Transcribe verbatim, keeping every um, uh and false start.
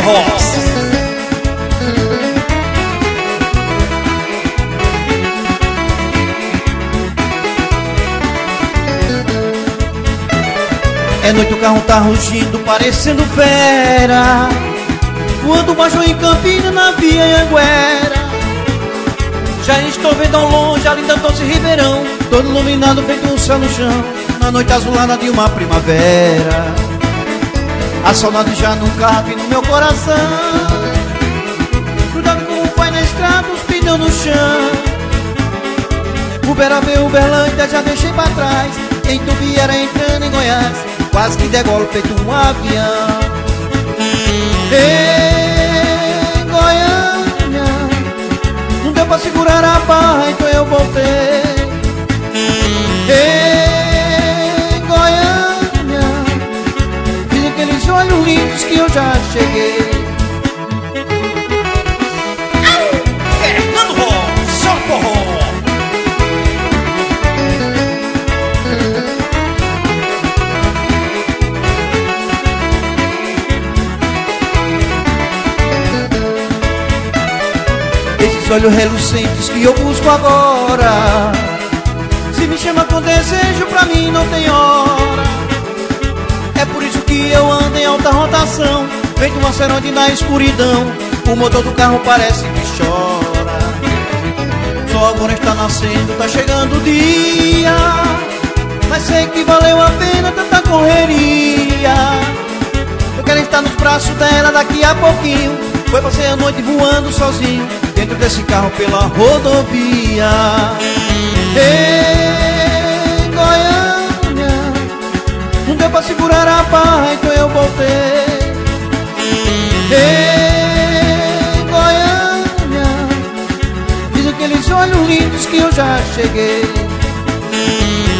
Ross. É noite, o carro tá rugindo, parecendo fera, voando baixo em Campina, na via Anguera. Já estou vendo ao longe a linda doce Ribeirão, todo iluminado feito um céu no chão, na noite azulada de uma primavera. A saudade já não cabe no meu coração, grudado com o pai na estrada, os pneus no chão. Uberaba e Uberlândia já deixei pra trás, em Tubiara entrando em Goiás, quase que degolo feito um avião. Ei, Goiânia, não deu pra segurar a barra, então eu voltei. Ei, Goiânia, fiz aqueles olhos lindos que eu já cheguei. Fernando Ross, só forró. Esses olhos relucentes que eu busco agora, se me chama com desejo, pra mim não tem hora. É por isso que eu ando em alta rotação, feito um aceronte na escuridão. O motor do carro parece que chora. Só agora está nascendo, tá chegando o dia, mas sei que valeu a pena tanta correria. Eu quero estar nos braços dela daqui a pouquinho. Foi passei a noite voando sozinho, dentro desse carro pela rodovia. Ei, Goiânia, não deu pra segurar a barra, então eu voltei. Ei, Goiânia, fiz aqueles olhos lindos que eu já cheguei.